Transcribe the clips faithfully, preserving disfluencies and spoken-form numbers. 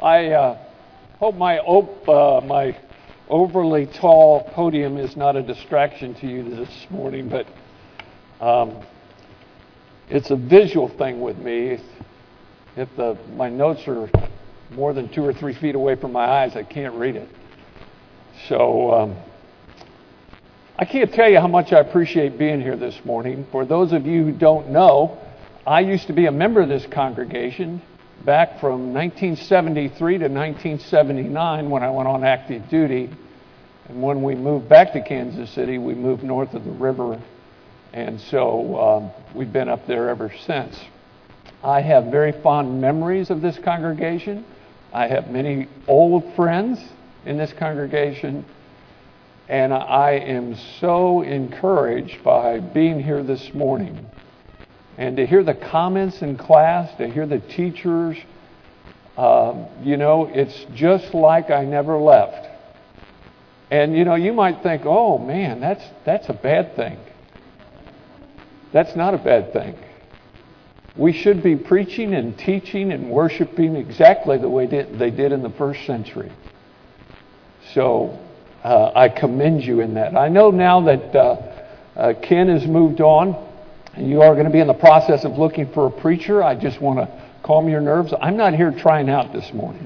I uh, hope my op- uh, my overly tall podium is not a distraction to you this morning, but um, it's a visual thing with me. If the my notes are more than two or three feet away from my eyes, I can't read it. So um, I can't tell you how much I appreciate being here this morning. For those of you who don't know, I used to be a member of this congregation back from nineteen seventy-three to nineteen seventy-nine when I went on active duty. And when we moved back to Kansas City, we moved north of the river. And so um, we've been up there ever since. I have very fond memories of this congregation. I have many old friends in this congregation. And I am so encouraged by being here this morning. And to hear the comments in class, to hear the teachers, um, you know, it's just like I never left. And, you know, you might think, oh, man, that's that's a bad thing. That's not a bad thing. We should be preaching and teaching and worshiping exactly the way they did in the first century. So uh, I commend you in that. I know now that uh, uh, Ken has moved on, and you are going to be in the process of looking for a preacher. I just want to calm your nerves. I'm not here trying out this morning.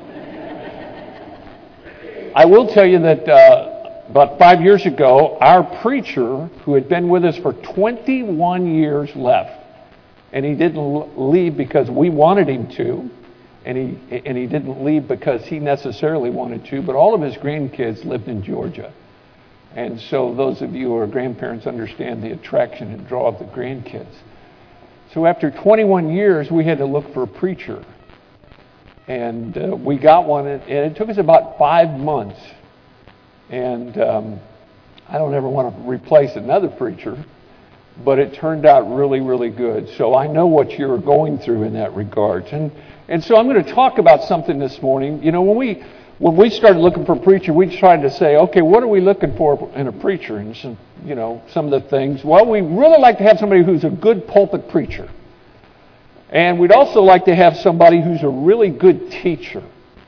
I will tell you that uh, about five years ago, our preacher, who had been with us for twenty-one years, left. And he didn't leave because we wanted him to. And he, and he didn't leave because he necessarily wanted to. But all of his grandkids lived in Georgia. And so those of you who are grandparents understand the attraction and draw of the grandkids. So after twenty-one years, we had to look for a preacher. And uh, we got one, and it took us about five months. And um, I don't ever want to replace another preacher, but it turned out really, really good. So I know what you're going through in that regard. And and so I'm going to talk about something this morning. You know, when we when we started looking for a preacher, we tried to say, okay, what are we looking for in a preacher? And some, you know, some of the things. Well, we really like to have somebody who's a good pulpit preacher. And we'd also like to have somebody who's a really good teacher.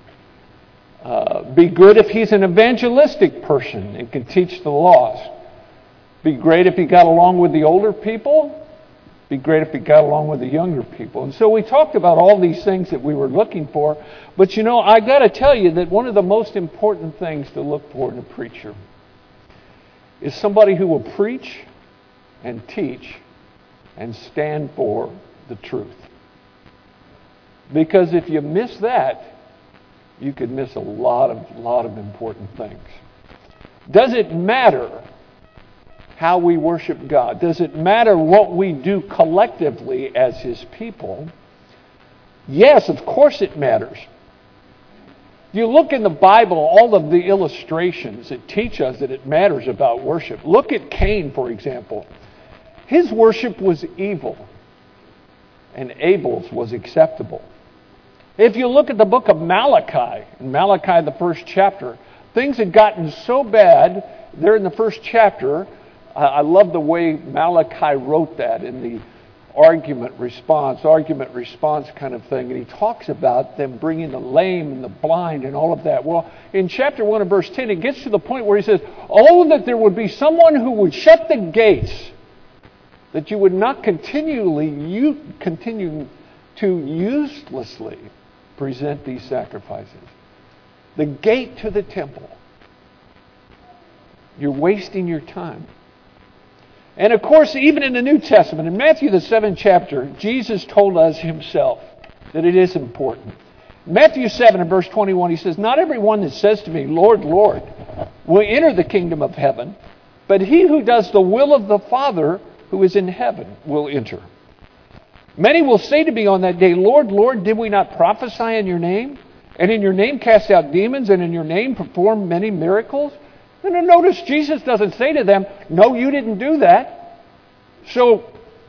Uh, be good if he's an evangelistic person and can teach the lost. Be great if he got along with the older people. Be great if he got along with the younger people. And so we talked about all these things that we were looking for. But you know, I got to tell you that one of the most important things to look for in a preacher is somebody who will preach and teach and stand for the truth. Because if you miss that, you could miss a lot of lot of important things. Does it matter how we worship God? Does it matter what we do collectively as His people? Yes, of course it matters. If you look in the Bible, all of the illustrations that teach us that it matters about worship. Look at Cain, for example. His worship was evil, and Abel's was acceptable. If you look at the book of Malachi, in Malachi, the first chapter, things had gotten so bad there in the first chapter. I love the way Malachi wrote that in the argument response, argument response kind of thing. And he talks about them bringing the lame and the blind and all of that. Well, in chapter one of verse ten, it gets to the point where he says, oh, that there would be someone who would shut the gates, that you would not continually you continue to uselessly present these sacrifices. The gate to the temple. You're wasting your time. And of course, even in the New Testament, in Matthew the seventh chapter, Jesus told us Himself that it is important. Matthew seven and verse twenty-one, He says, not everyone that says to me, Lord, Lord, will enter the kingdom of heaven, but he who does the will of the Father who is in heaven will enter. Many will say to me on that day, Lord, Lord, did we not prophesy in your name? And in your name cast out demons, and in your name perform many miracles? And notice Jesus doesn't say to them, no, you didn't do that. So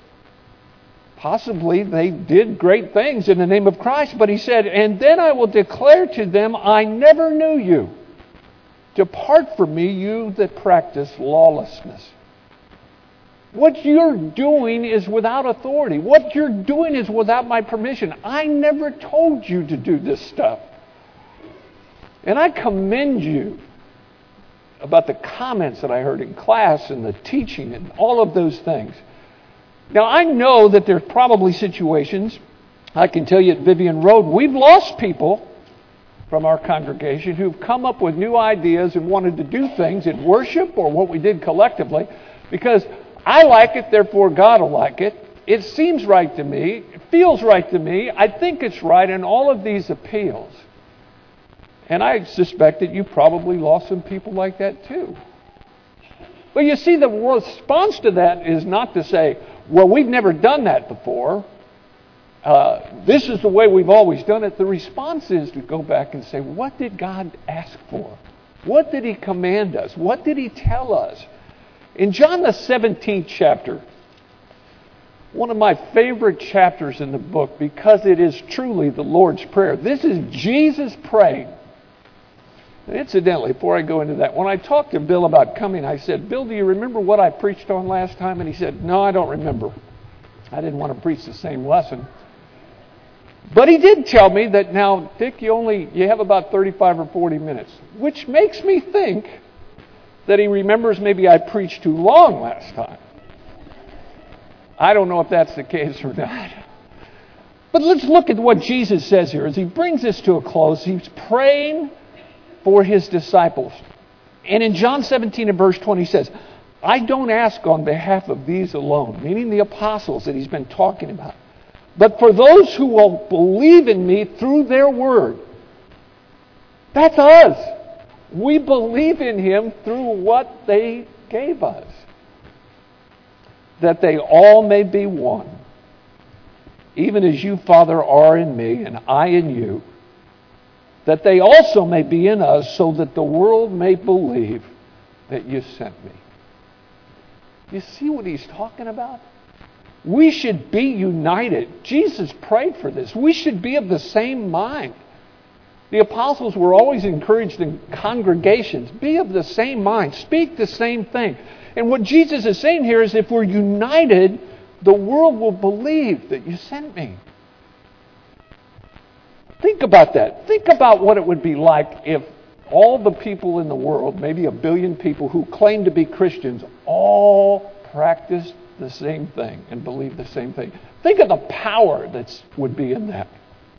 possibly they did great things in the name of Christ, but He said, and then I will declare to them, I never knew you. Depart from me, you that practice lawlessness. What you're doing is without authority. What you're doing is without my permission. I never told you to do this stuff. And I commend you about the comments that I heard in class and the teaching and all of those things. Now, I know that there's probably situations, I can tell you at Vivian Road, we've lost people from our congregation who've come up with new ideas and wanted to do things in worship or what we did collectively because I like it, therefore God will like it. It seems right to me. It feels right to me. I think it's right in all of these appeals. And I suspect that you probably lost some people like that too. But you see, the response to that is not to say, well, we've never done that before. Uh, this is the way we've always done it. The response is to go back and say, what did God ask for? What did He command us? What did He tell us? In John the seventeenth chapter, one of my favorite chapters in the book because it is truly the Lord's Prayer. This is Jesus praying. And incidentally, before I go into that, when I talked to Bill about coming, I said, Bill, do you remember what I preached on last time? And he said, no, I don't remember. I didn't want to preach the same lesson. But he did tell me that now, Dick, you only you have about thirty-five or forty minutes, which makes me think that he remembers maybe I preached too long last time. I don't know if that's the case or not. But let's look at what Jesus says here. As he brings this to a close, he's praying for his disciples. And in John seventeen and verse twenty he says, I don't ask on behalf of these alone, meaning the apostles that he's been talking about, but for those who will believe in me through their word. That's us. We believe in Him through what they gave us. That they all may be one, even as you, Father, are in me and I in you, that they also may be in us, so that the world may believe that you sent me. You see what he's talking about? We should be united. Jesus prayed for this. We should be of the same mind. The apostles were always encouraged in congregations. Be of the same mind. Speak the same thing. And what Jesus is saying here is if we're united, the world will believe that you sent me. Think about that. Think about what it would be like if all the people in the world, maybe a billion people who claim to be Christians, all practiced the same thing and believed the same thing. Think of the power that would be in that.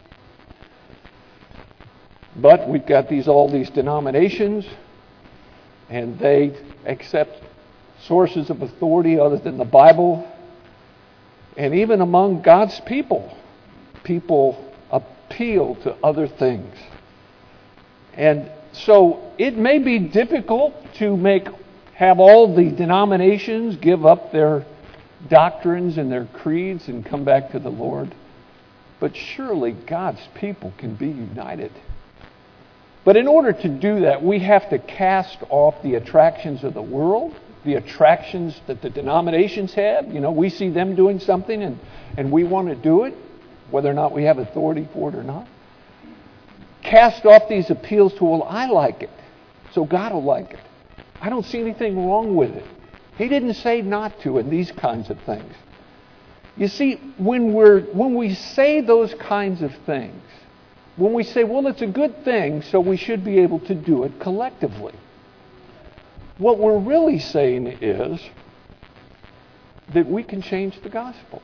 But we've got these all these denominations, and they accept sources of authority other than the Bible. And even among God's people, people appeal to other things. And so it may be difficult to make have all the denominations give up their doctrines and their creeds and come back to the Lord. But surely God's people can be united. But in order to do that, we have to cast off the attractions of the world, the attractions that the denominations have. You know, we see them doing something and, and we want to do it, whether or not we have authority for it or not. Cast off these appeals to, well, I like it, so God will like it. I don't see anything wrong with it. He didn't say not to in these kinds of things. You see, when we're when we say those kinds of things, when we say, well, it's a good thing, so we should be able to do it collectively, what we're really saying is that we can change the gospel.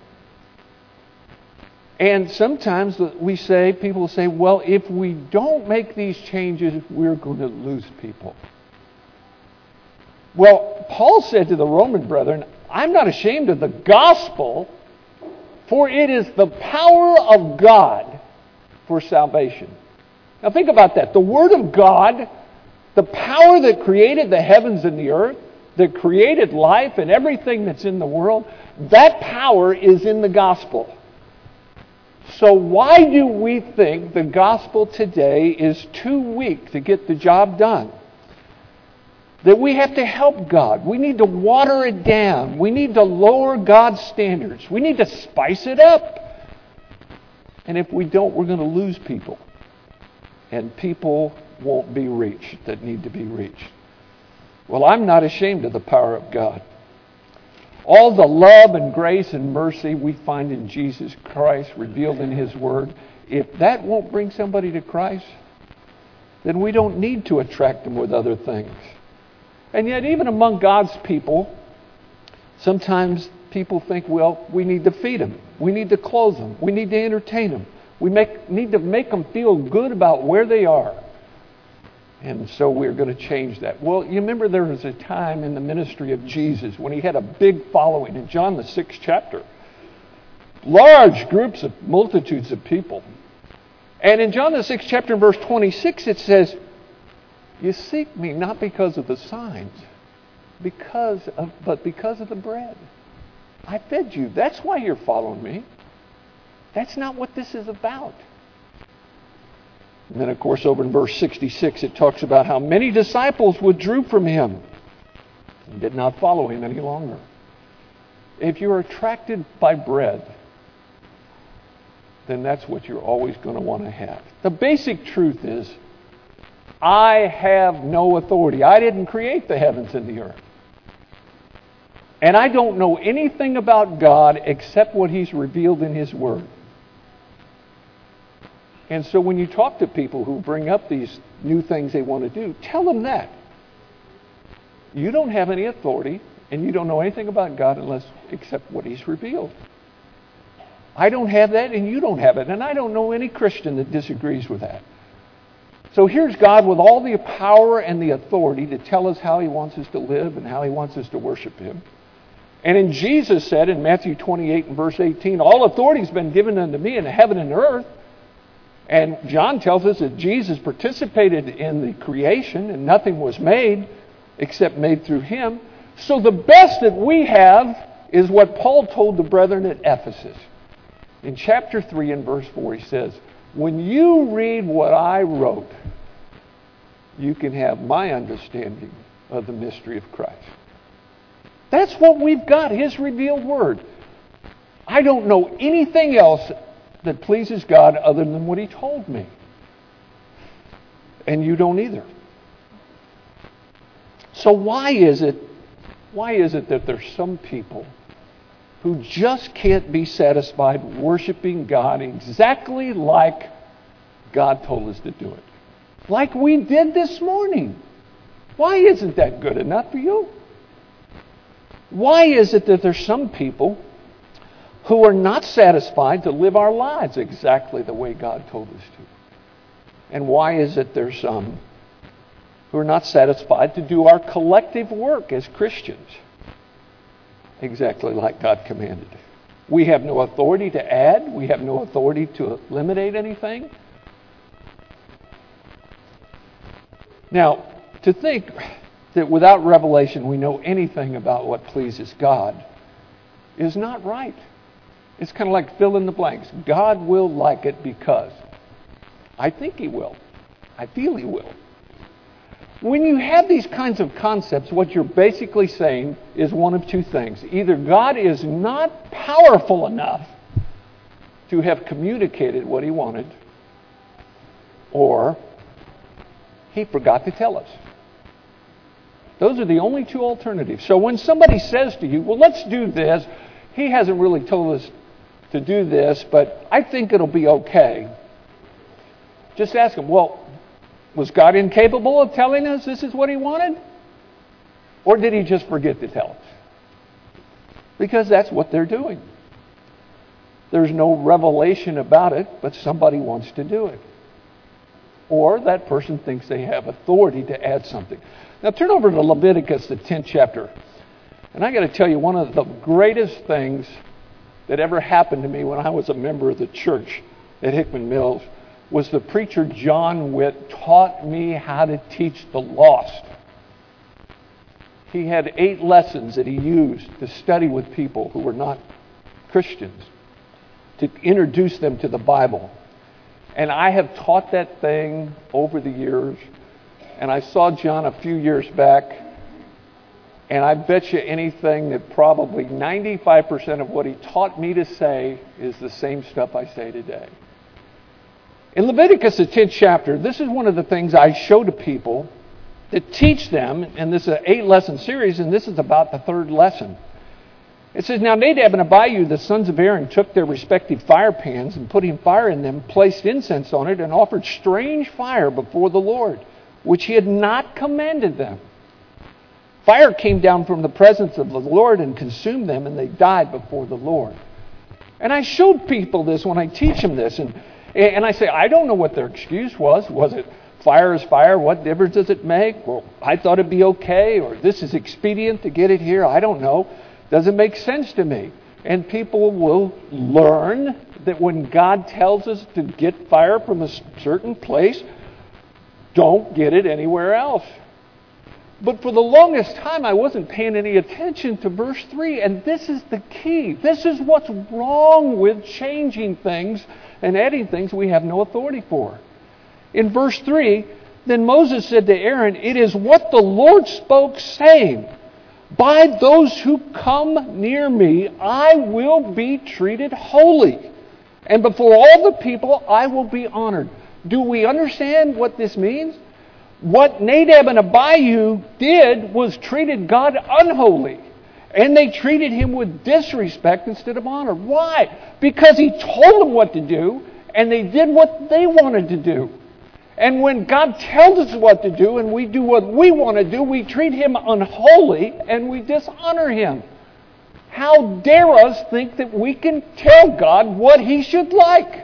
And sometimes we say, people say, well, if we don't make these changes, we're going to lose people. Well, Paul said to the Roman brethren, I'm not ashamed of the gospel, for it is the power of God for salvation. Now think about that. The Word of God, the power that created the heavens and the earth, that created life and everything that's in the world, that power is in the gospel. So why do we think the gospel today is too weak to get the job done? That we have to help God. We need to water it down. We need to lower God's standards. We need to spice it up. And if we don't, we're going to lose people. And people won't be reached that need to be reached. Well, I'm not ashamed of the power of God. All the love and grace and mercy we find in Jesus Christ revealed in His Word, if that won't bring somebody to Christ, then we don't need to attract them with other things. And yet, even among God's people, sometimes people think, well, we need to feed them. We need to clothe them. We need to entertain them. We make, need to make them feel good about where they are. And so we're going to change that. Well, you remember there was a time in the ministry of Jesus when he had a big following in John the sixth chapter. Large groups of multitudes of people. And in John the sixth chapter, verse twenty-six, it says, you seek me not because of the signs, because of, but because of the bread. I fed you. That's why you're following me. That's not what this is about. And then, of course, over in verse sixty-six, it talks about how many disciples withdrew from him and did not follow him any longer. If you're attracted by bread, then that's what you're always going to want to have. The basic truth is, I have no authority. I didn't create the heavens and the earth. And I don't know anything about God except what He's revealed in His Word. And so when you talk to people who bring up these new things they want to do, tell them that. You don't have any authority, and you don't know anything about God unless except what He's revealed. I don't have that, and you don't have it. And I don't know any Christian that disagrees with that. So here's God with all the power and the authority to tell us how He wants us to live and how He wants us to worship Him. And then Jesus said in Matthew twenty-eight and verse eighteen, all authority has been given unto me in heaven and earth. And John tells us that Jesus participated in the creation and nothing was made except made through Him. So the best that we have is what Paul told the brethren at Ephesus. In chapter three and verse four, he says, when you read what I wrote, you can have my understanding of the mystery of Christ. That's what we've got, His revealed Word. I don't know anything else that pleases God other than what He told me. And you don't either. So why is it, why is it that there's some people who just can't be satisfied worshiping God exactly like God told us to do it? Like we did this morning. Why isn't that good enough for you? Why is it that there's some people who are not satisfied to live our lives exactly the way God told us to? And why is it there's some who are not satisfied to do our collective work as Christians exactly like God commanded? We have no authority to add. We have no authority to eliminate anything. Now, to think that without revelation we know anything about what pleases God is not right. It's kind of like fill in the blanks. God will like it because. I think He will. I feel He will. When you have these kinds of concepts, what you're basically saying is one of two things. Either God is not powerful enough to have communicated what He wanted, or He forgot to tell us. Those are the only two alternatives. So when somebody says to you, well, let's do this, He hasn't really told us to do this, but I think it'll be okay. Just ask them, well, was God incapable of telling us this is what He wanted? Or did He just forget to tell us? Because that's what they're doing. There's no revelation about it, but somebody wants to do it. Or that person thinks they have authority to add something. Now turn over to Leviticus, the tenth chapter. And I got to tell you, one of the greatest things that ever happened to me when I was a member of the church at Hickman Mills was the preacher John Witt taught me how to teach the lost. He had eight lessons that he used to study with people who were not Christians, to introduce them to the Bible. And I have taught that thing over the years. And I saw John a few years back, and I bet you anything that probably ninety-five percent of what he taught me to say is the same stuff I say today. In Leviticus, the tenth chapter, this is one of the things I show to people to teach them, and this is an eight-lesson series, and this is about the third lesson. It says, Now Nadab and Abihu, the sons of Aaron, took their respective fire pans and putting fire in them, placed incense on it, and offered strange fire before the Lord, which he had not commanded them. Fire came down from the presence of the Lord and consumed them, and they died before the Lord. And I showed people this when I teach them this, and and I say, I don't know what their excuse was. Was it fire is fire? What difference does it make? Well, I thought it'd be okay, or this is expedient to get it here. I don't know. Doesn't make sense to me. And people will learn that when God tells us to get fire from a certain place, don't get it anywhere else. But for the longest time, I wasn't paying any attention to verse three, and this is the key. This is what's wrong with changing things and adding things we have no authority for. In verse three, then Moses said to Aaron, It is what the Lord spoke, saying, By those who come near me, I will be treated holy, and before all the people, I will be honored. Do we understand what this means? What Nadab and Abihu did was treated God unholy. And they treated him with disrespect instead of honor. Why? Because he told them what to do, and they did what they wanted to do. And when God tells us what to do, and we do what we want to do, we treat him unholy, and we dishonor him. How dare us think that we can tell God what he should like?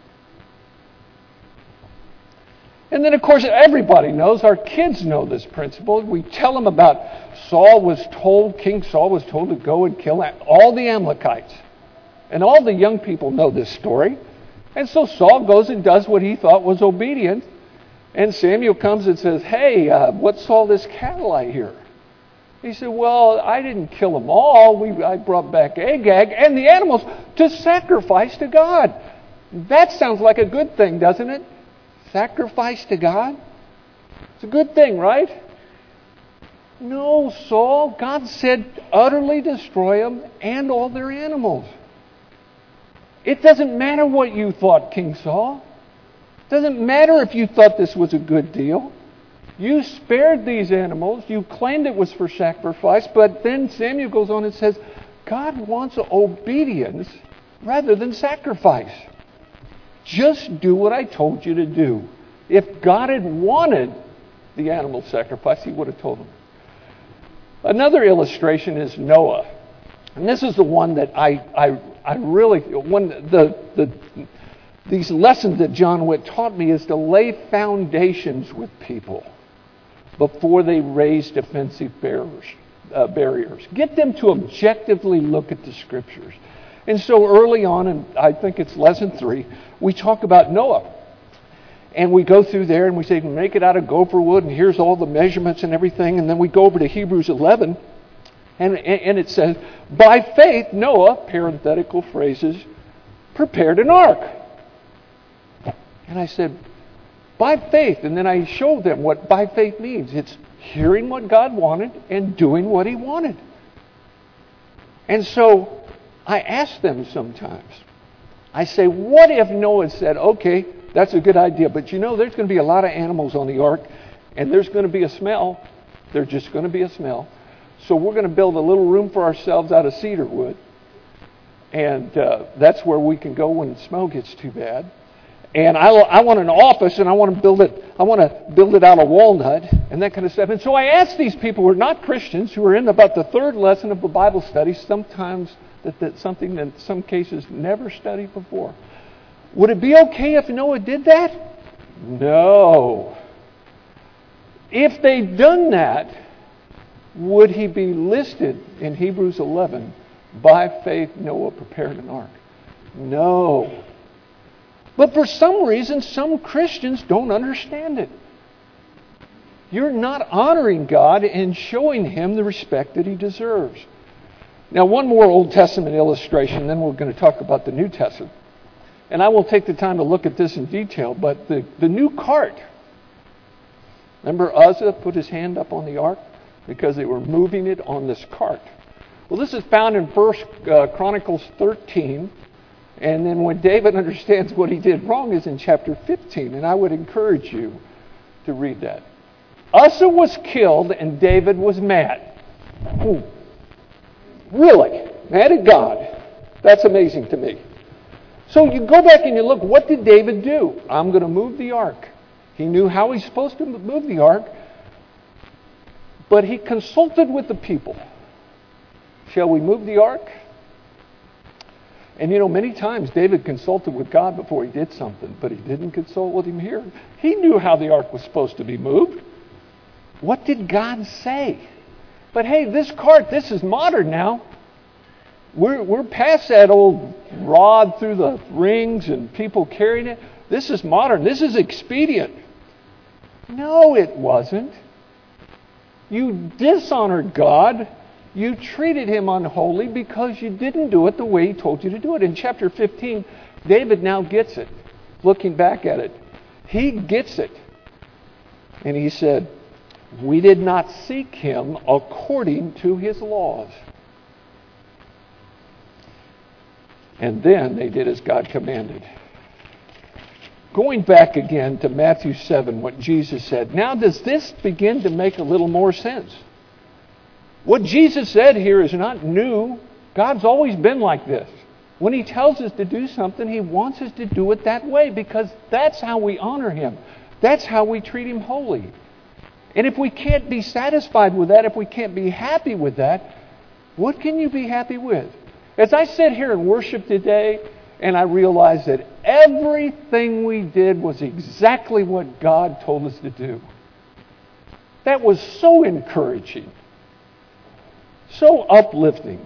And then, of course, everybody knows, our kids know this principle. We tell them about Saul was told, King Saul was told to go and kill all the Amalekites. And all the young people know this story. And so Saul goes and does what he thought was obedient. And Samuel comes and says, Hey, uh, what's all this cattle I hear? He said, Well, I didn't kill them all. We, I brought back Agag and the animals to sacrifice to God. That sounds like a good thing, doesn't it? Sacrifice to God? It's a good thing, right? No, Saul. God said utterly destroy them and all their animals. It doesn't matter what you thought, King Saul. It doesn't matter if you thought this was a good deal. You spared these animals. You claimed it was for sacrifice. But then Samuel goes on and says, God wants obedience rather than sacrifice. Just do what I told you to do. If God had wanted the animal sacrifice, he would have told him. Another illustration is Noah. And this is the one that I I, I really, one the the these lessons that John Witt taught me is to lay foundations with people before they raise defensive barriers. Uh, barriers. Get them to objectively look at the Scriptures. And so early on, and I think it's lesson three, we talk about Noah. And we go through there and we say, make it out of gopher wood, and here's all the measurements and everything. And then we go over to Hebrews eleven, and, and it says, by faith, Noah, parenthetical phrases, prepared an ark. And I said, by faith. And then I showed them what by faith means. It's hearing what God wanted and doing what he wanted. And so I ask them sometimes, I say, what if Noah said, okay, that's a good idea, but you know, there's going to be a lot of animals on the ark, and there's going to be a smell. There's just going to be a smell. So we're going to build a little room for ourselves out of cedar wood, and uh, that's where we can go when the smell gets too bad. And I, I want an office, and I want to build it. I want to build it out of walnut and that kind of stuff. And so I asked these people who are not Christians, who are in about the third lesson of the Bible study, sometimes that that's something that in some cases never studied before. Would it be okay if Noah did that? No. If they'd done that, would he be listed in Hebrews eleven, by faith Noah prepared an ark? No. But for some reason, some Christians don't understand it. You're not honoring God and showing him the respect that he deserves. Now, one more Old Testament illustration, then we're going to talk about the New Testament. And I will take the time to look at this in detail, but the, the new cart. Remember Uzzah put his hand up on the ark because they were moving it on this cart. Well, this is found in First uh, Chronicles thirteen. And then when David understands what he did wrong is in chapter fifteen. And I would encourage you to read that. Uzzah was killed and David was mad. Ooh. Really? Mad at God. That's amazing to me. So you go back and you look, what did David do? I'm going to move the ark. He knew how he's supposed to move the ark, but he consulted with the people. Shall we move the ark? And you know, many times David consulted with God before he did something, but he didn't consult with him here. He knew how the ark was supposed to be moved. What did God say? But hey, this cart, this is modern now. We're, we're past that old rod through the rings and people carrying it. This is modern. This is expedient. No, it wasn't. You dishonored God. You treated him unholy because you didn't do it the way he told you to do it. In chapter fifteen, David now gets it. Looking back at it, he gets it. And he said, we did not seek him according to his laws. And then they did as God commanded. Going back again to Matthew seven, what Jesus said. Now does this begin to make a little more sense? What Jesus said here is not new. God's always been like this. When he tells us to do something, he wants us to do it that way because that's how we honor him. That's how we treat him holy. And if we can't be satisfied with that, if we can't be happy with that, what can you be happy with? As I sit here and worship today, and I realize that everything we did was exactly what God told us to do. That was so encouraging. So uplifting.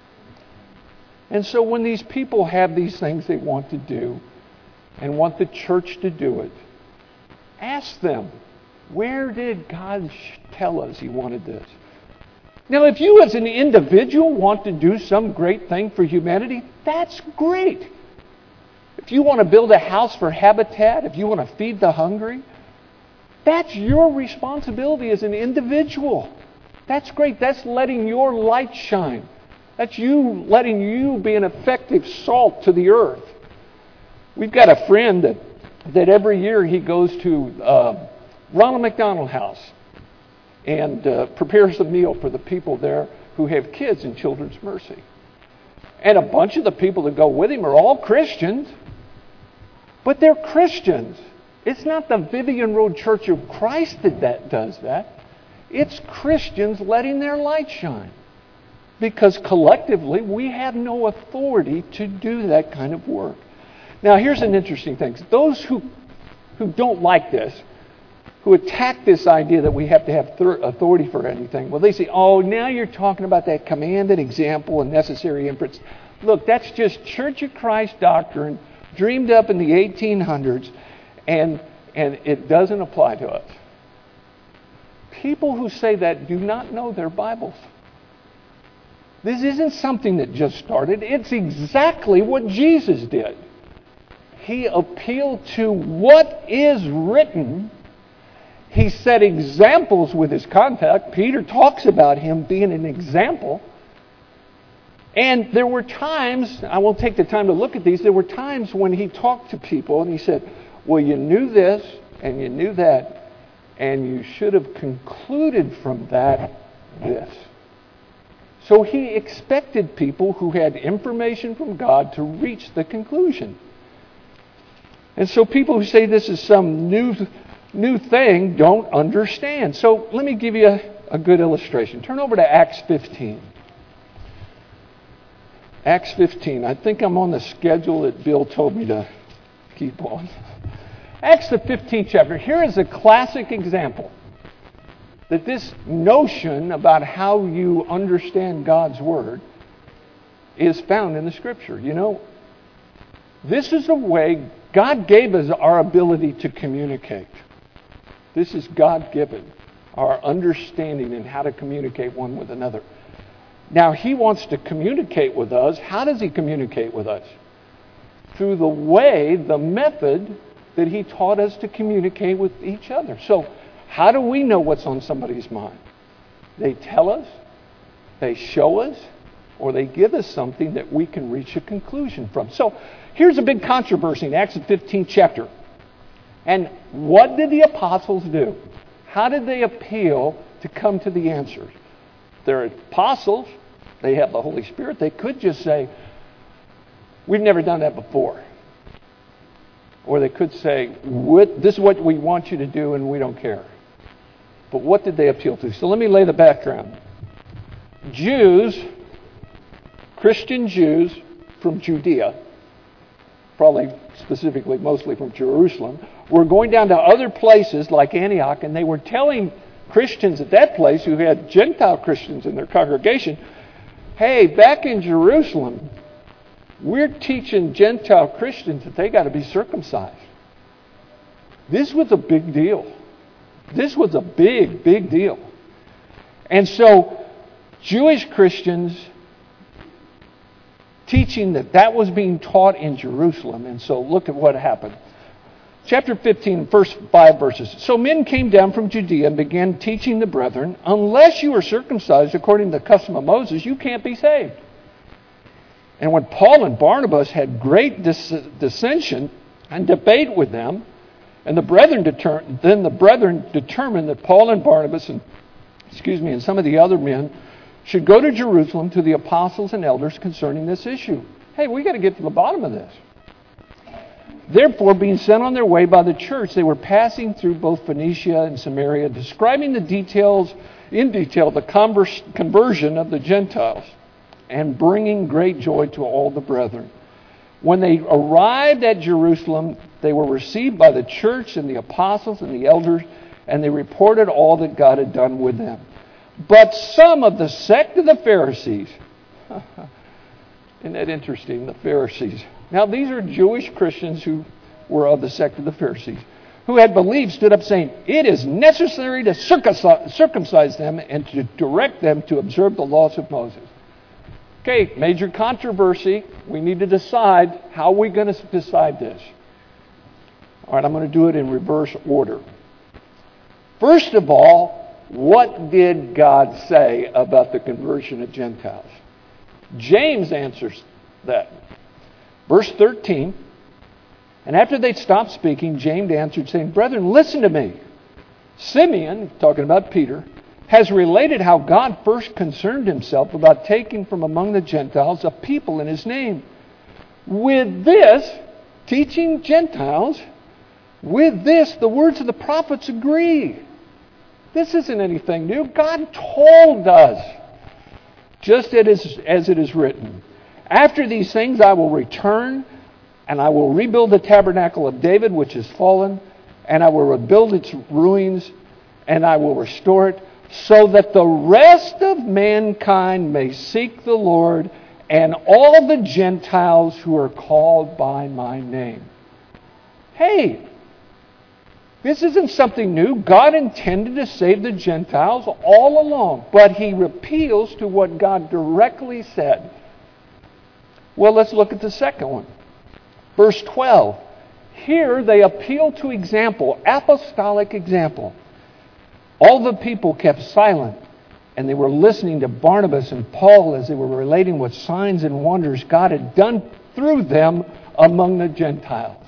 And so when these people have these things they want to do and want the church to do it, ask them, where did God tell us he wanted this? Now, if you as an individual want to do some great thing for humanity, that's great. If you want to build a house for Habitat, if you want to feed the hungry, that's your responsibility as an individual. That's great. That's letting your light shine. That's you letting you be an effective salt to the earth. We've got a friend that, that every year he goes to uh, Ronald McDonald House and uh, prepares a meal for the people there who have kids in Children's Mercy. And a bunch of the people that go with him are all Christians, but they're Christians. It's not the Vivian Road Church of Christ that, that does that. It's Christians letting their light shine. Because collectively, we have no authority to do that kind of work. Now, here's an interesting thing. Those who, who don't like this, who attack this idea that we have to have th- authority for anything, well, they say, oh, now you're talking about that commanded example and necessary inference. Look, that's just Church of Christ doctrine dreamed up in the eighteen hundreds, and, and it doesn't apply to us. People who say that do not know their Bibles. This isn't something that just started. It's exactly what Jesus did. He appealed to what is written. He set examples with his contact. Peter talks about him being an example. And there were times, I won't take the time to look at these, there were times when he talked to people and he said, well, you knew this and you knew that, and you should have concluded from that this. So he expected people who had information from God to reach the conclusion. And so people who say this is some new new thing don't understand. So let me give you a, a good illustration. Turn over to Acts fifteen. Acts fifteen. I think I'm on the schedule that Bill told me to keep on. Acts the fifteenth chapter. Here is a classic example that this notion about how you understand God's Word is found in the Scripture. You know, this is a way God gave us our ability to communicate. This is God-given, our understanding and how to communicate one with another. Now, He wants to communicate with us. How does He communicate with us? Through the way, the method that He taught us to communicate with each other. So, how do we know what's on somebody's mind? They tell us, they show us, or they give us something that we can reach a conclusion from. So here's a big controversy in Acts the fifteenth chapter. And what did the apostles do? How did they appeal to come to the answers? They're apostles. they have the Holy Spirit, they could just say, we've never done that before. Or they could say, what, this is what we want you to do and we don't care. But what did they appeal to? So let me lay the background. Jews, Christian Jews from Judea, probably specifically mostly from Jerusalem, were going down to other places like Antioch, and they were telling Christians at that place who had Gentile Christians in their congregation, hey, back in Jerusalem, we're teaching Gentile Christians that they got to be circumcised. This was a big deal. This was a big, big deal. And so Jewish Christians teaching that that was being taught in Jerusalem. And so look at what happened. Chapter fifteen, first five verses. So men came down from Judea and began teaching the brethren, unless you are circumcised according to the custom of Moses, you can't be saved. And when Paul and Barnabas had great dis- dissension and debate with them, and the brethren deter- then the brethren determined that Paul and Barnabas and excuse me and some of the other men should go to Jerusalem to the apostles and elders concerning this issue. Hey, we got to get to the bottom of this. Therefore, being sent on their way by the church, they were passing through both Phoenicia and Samaria, describing the details in detail the converse, conversion of the Gentiles, and bringing great joy to all the brethren. When they arrived at Jerusalem, they were received by the church and the apostles and the elders, and they reported all that God had done with them. But some of the sect of the Pharisees, isn't that interesting, the Pharisees. Now these are Jewish Christians who were of the sect of the Pharisees, who had believed, stood up saying, it is necessary to circumcise them and to direct them to observe the laws of Moses. Okay, major controversy. We need to decide how we're going to decide this. All right, I'm going to do it in reverse order. First of all, what did God say about the conversion of Gentiles? James answers that. Verse thirteen, and after they'd stopped speaking, James answered, saying, brethren, listen to me. Simeon, talking about Peter, has related how God first concerned himself about taking from among the Gentiles a people in his name. With this, teaching Gentiles, with this, the words of the prophets agree. This isn't anything new. God told us, just as it is written, after these things I will return, and I will rebuild the tabernacle of David, which is fallen, and I will rebuild its ruins, and I will restore it, so that the rest of mankind may seek the Lord, and all the Gentiles who are called by my name. Hey, this isn't something new. God intended to save the Gentiles all along, but he appeals to what God directly said. Well, let's look at the second one. Verse twelve. Here they appeal to example, apostolic example. All the people kept silent, and they were listening to Barnabas and Paul as they were relating what signs and wonders God had done through them among the Gentiles.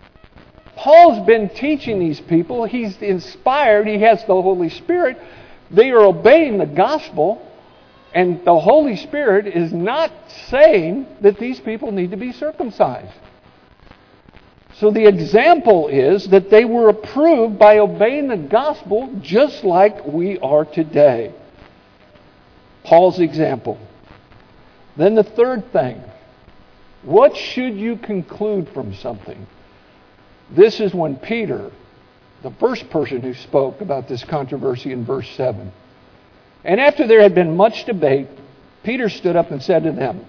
Paul's been teaching these people. He's inspired. He has the Holy Spirit. They are obeying the gospel, and the Holy Spirit is not saying that these people need to be circumcised. So the example is that they were approved by obeying the gospel just like we are today. Paul's example. Then the third thing. What should you conclude from something? This is when Peter, the first person who spoke about this controversy in verse seven. And after there had been much debate, Peter stood up and said to them,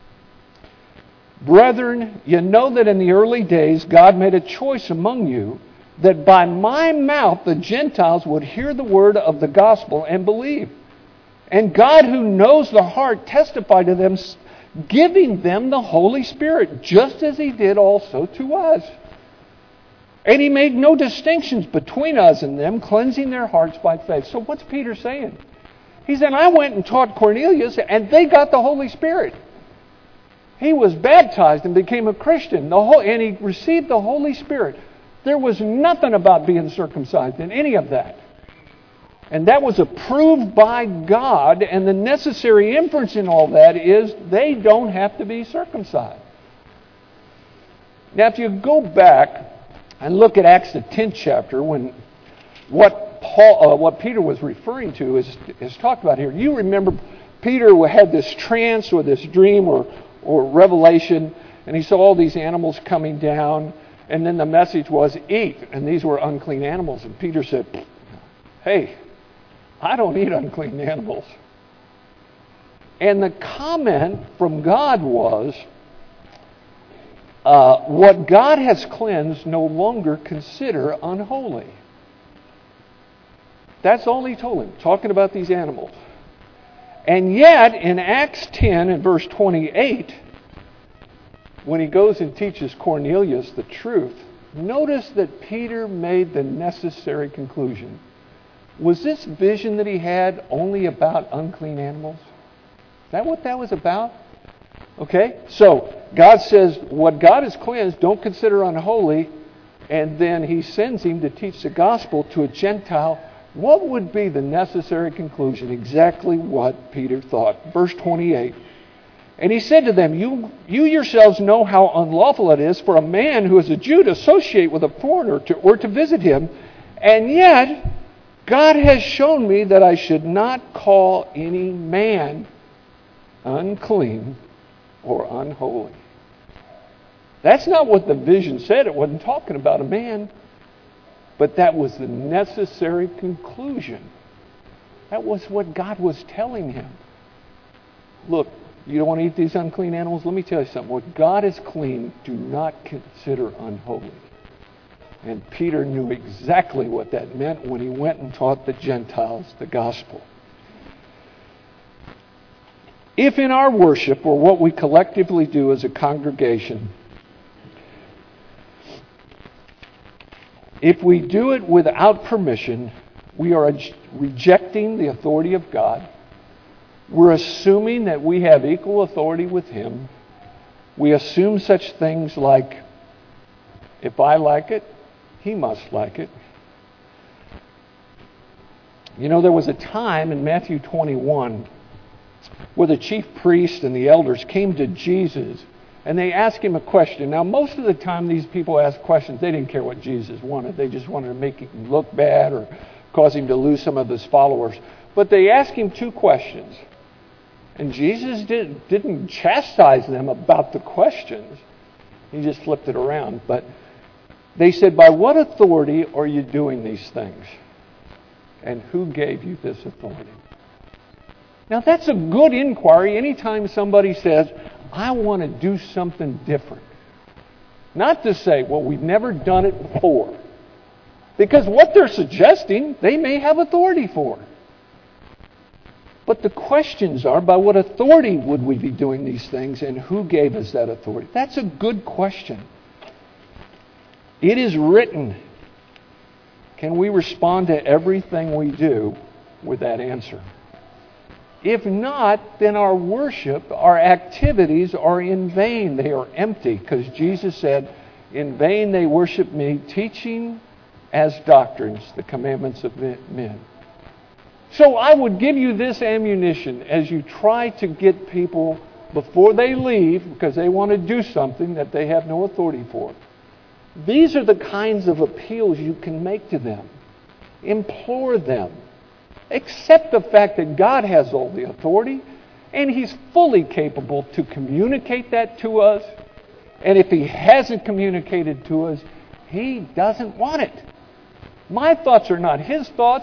brethren, you know that in the early days God made a choice among you that by my mouth the Gentiles would hear the word of the gospel and believe. And God, who knows the heart, testified to them, giving them the Holy Spirit, just as he did also to us. And he made no distinctions between us and them, cleansing their hearts by faith. So what's Peter saying? He said, I went and taught Cornelius, and they got the Holy Spirit. He was baptized and became a Christian, the whole, and he received the Holy Spirit. There was nothing about being circumcised in any of that. And that was approved by God, and the necessary inference in all that is they don't have to be circumcised. Now, if you go back and look at Acts the tenth chapter, when what Paul, uh, what Peter was referring to is, is talked about here. You remember Peter had this trance or this dream or, or revelation, and he saw all these animals coming down, and then the message was, eat, and these were unclean animals. And Peter said, hey, I don't eat unclean animals. And the comment from God was, uh, what God has cleansed, no longer consider unholy. That's all he told him, talking about these animals. And yet, in Acts ten and verse twenty-eight, when he goes and teaches Cornelius the truth, notice that Peter made the necessary conclusion. Was this vision that he had only about unclean animals? Is that what that was about? Okay, so God says, what God has cleansed, don't consider unholy. And then he sends him to teach the gospel to a Gentile. What would be the necessary conclusion? Exactly what Peter thought. Verse twenty-eight. And he said to them, you, you yourselves know how unlawful it is for a man who is a Jew to associate with a foreigner to, or to visit him. And yet, God has shown me that I should not call any man unclean or unholy. That's not what the vision said. It wasn't talking about a man. But that was the necessary conclusion. That was what God was telling him. Look, you don't want to eat these unclean animals? Let me tell you something. What God has cleaned, do not consider unholy. And Peter knew exactly what that meant when he went and taught the Gentiles the gospel. If in our worship, or what we collectively do as a congregation, if we do it without permission, we are rejecting the authority of God. We're assuming that we have equal authority with Him. We assume such things like, if I like it, He must like it. You know, there was a time in Matthew twenty-one where the chief priests and the elders came to Jesus and they asked him a question. Now, most of the time these people asked questions, they didn't care what Jesus wanted. They just wanted to make him look bad or cause him to lose some of his followers. But they asked him two questions. And Jesus did, didn't chastise them about the questions. He just flipped it around. But they said, by what authority are you doing these things? And who gave you this authority? Now, that's a good inquiry anytime somebody says, I want to do something different. Not to say, well, we've never done it before. Because what they're suggesting, they may have authority for. But the questions are, by what authority would we be doing these things, and who gave us that authority? That's a good question. It is written. Can we respond to everything we do with that answer? If not, then our worship, our activities are in vain. They are empty, because Jesus said, in vain they worship me, teaching as doctrines the commandments of men. So I would give you this ammunition as you try to get people, before they leave, because they want to do something that they have no authority for. These are the kinds of appeals you can make to them. Implore them. Accept the fact that God has all the authority, and He's fully capable to communicate that to us. And if He hasn't communicated to us, He doesn't want it. My thoughts are not His thoughts.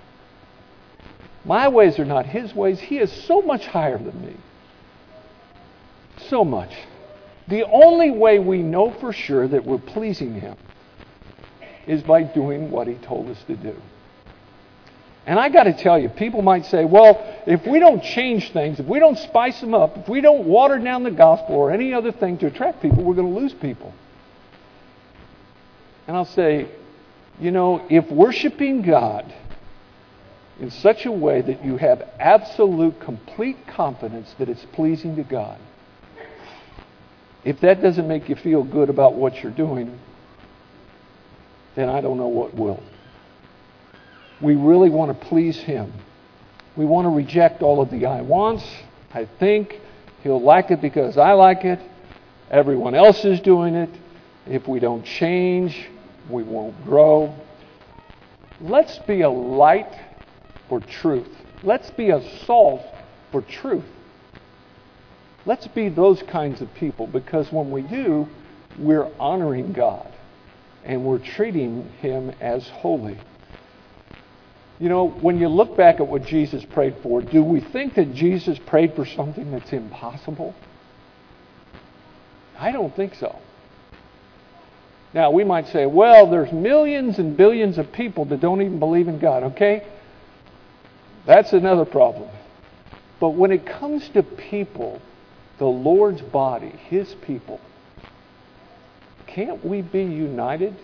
My ways are not His ways. He is so much higher than me. So much. The only way we know for sure that we're pleasing Him is by doing what He told us to do. And I got to tell you, people might say, well, if we don't change things, if we don't spice them up, if we don't water down the gospel or any other thing to attract people, we're going to lose people. And I'll say, you know, if worshiping God in such a way that you have absolute, complete confidence that it's pleasing to God, if that doesn't make you feel good about what you're doing, then I don't know what will. we really want to please Him. We want to reject all of the I wants. I think He'll like it because I like it. Everyone else is doing it. If we don't change, we won't grow. Let's be a light for truth. Let's be a salt for truth. Let's be those kinds of people, because when we do, we're honoring God and we're treating Him as holy. You know, when you look back at what Jesus prayed for, do we think that Jesus prayed for something that's impossible? I don't think so. Now, we might say, well, there's millions and billions of people that don't even believe in God, okay? That's another problem. But when it comes to people, the Lord's body, His people, can't we be united?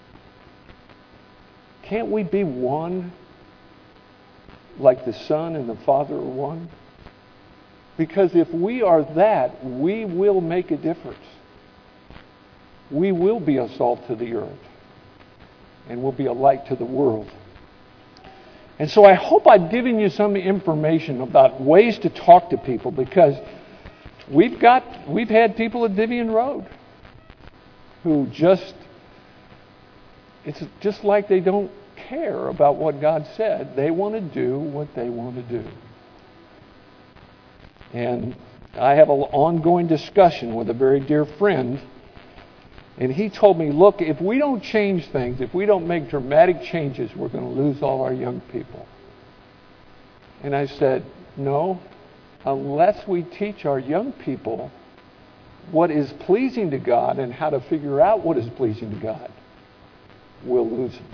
Can't we be one like the Son and the Father are one? Because if we are that, we will make a difference. We will be a salt to the earth. And we'll be a light to the world. And so I hope I've given you some information about ways to talk to people, because we've got we've had people at Vivian Road who just, it's just like they don't care about what God said. They want to do what they want to do. And I have an ongoing discussion with a very dear friend, and he told me, look, if we don't change things, if we don't make dramatic changes, we're going to lose all our young people. And I said, no, unless we teach our young people what is pleasing to God and how to figure out what is pleasing to God, we'll lose them.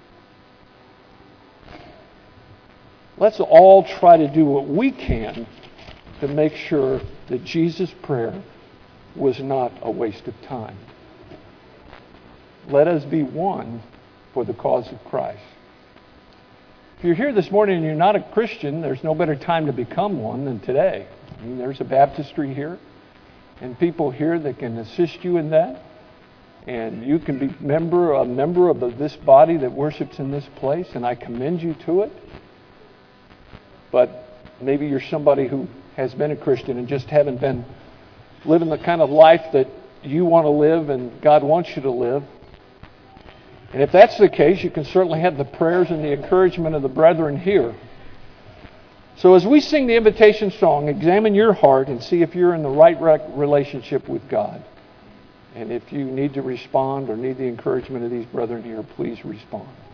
Let's all try to do what we can to make sure that Jesus' prayer was not a waste of time. Let us be one for the cause of Christ. If you're here this morning and you're not a Christian, there's no better time to become one than today. I mean, there's a baptistry here, and people here that can assist you in that. And you can be member, a member of this body that worships in this place, and I commend you to it. But maybe you're somebody who has been a Christian and just haven't been living the kind of life that you want to live and God wants you to live. And if that's the case, you can certainly have the prayers and the encouragement of the brethren here. So as we sing the invitation song, examine your heart and see if you're in the right relationship with God. And if you need to respond or need the encouragement of these brethren here, please respond.